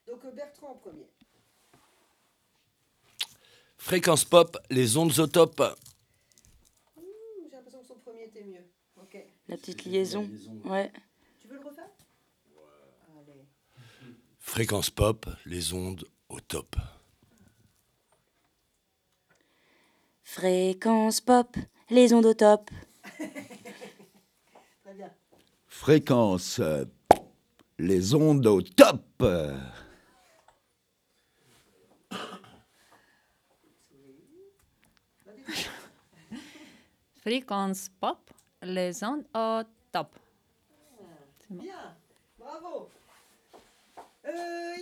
Donc Bertrand en premier. Fréquence pop, les ondes au top. J'ai l'impression que son premier était mieux. Ok. La petite liaison. Ouais. Tu veux le refaire? Allez. Fréquence pop, les ondes au top. Fréquence pop, les ondes au top. Très bien. Fréquence, les ondes au top. Fréquence pop, les ondes au top. Bien. Bravo.